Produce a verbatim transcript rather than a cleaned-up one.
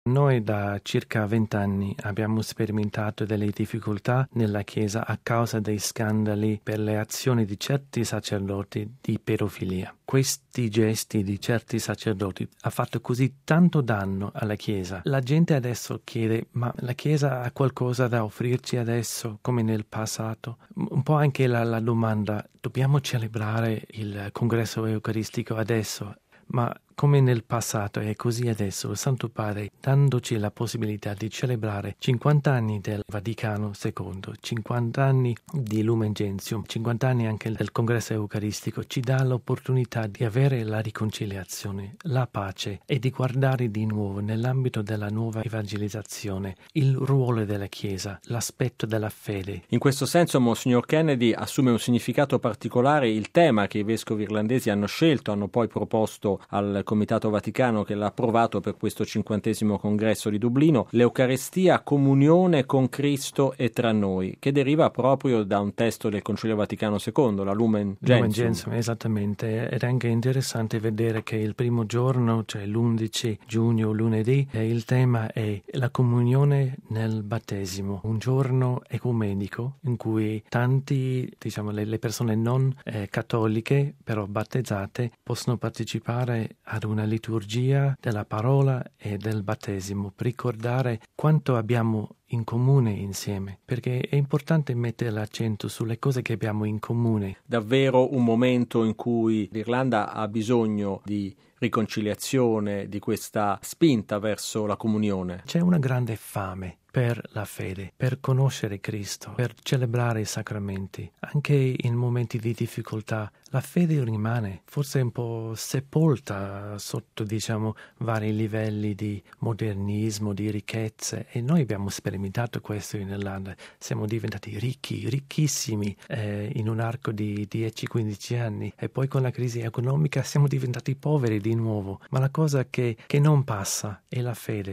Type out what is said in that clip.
Noi da circa vent'anni abbiamo sperimentato delle difficoltà nella Chiesa a causa dei scandali per le azioni di certi sacerdoti di pedofilia. Questi gesti di certi sacerdoti ha fatto così tanto danno alla Chiesa. La gente adesso chiede, ma la Chiesa ha qualcosa da offrirci adesso come nel passato? Un po' anche la, la domanda, dobbiamo celebrare il congresso eucaristico adesso? Ma come nel passato è così adesso, il Santo Padre, dandoci la possibilità di celebrare cinquanta anni del Vaticano secondo, cinquanta anni di Lumen Gentium, cinquanta anni anche del Congresso Eucaristico, ci dà l'opportunità di avere la riconciliazione, la pace e di guardare di nuovo nell'ambito della nuova evangelizzazione il ruolo della Chiesa, l'aspetto della fede. In questo senso, Monsignor Kennedy, assume un significato particolare il tema che i vescovi irlandesi hanno scelto, hanno poi proposto al Comitato Vaticano che l'ha approvato per questo cinquantesimo congresso di Dublino, l'Eucaristia, comunione con Cristo e tra noi, che deriva proprio da un testo del Concilio Vaticano secondo, la Lumen Gentium. Lumen Gentium, esattamente. Ed è anche interessante vedere che il primo giorno, cioè l'undici giugno, lunedì, il tema è la comunione nel battesimo, un giorno ecumenico in cui tanti, diciamo, le, le persone non eh, cattoliche, però battezzate, possono partecipare ad una liturgia della parola e del battesimo per ricordare quanto abbiamo in comune insieme, perché è importante mettere l'accento sulle cose che abbiamo in comune. Davvero un momento in cui l'Irlanda ha bisogno di riconciliazione, di questa spinta verso la comunione. C'è una grande fame per la fede, per conoscere Cristo, per celebrare i sacramenti. Anche in momenti di difficoltà la fede rimane forse un po' sepolta sotto, diciamo, vari livelli di modernismo, di ricchezze, e noi abbiamo sperimentato questo in Irlanda. Siamo diventati ricchi, ricchissimi eh, in un arco di dieci quindici anni, e poi con la crisi economica siamo diventati poveri di nuovo. Ma la cosa che, che non passa è la fede.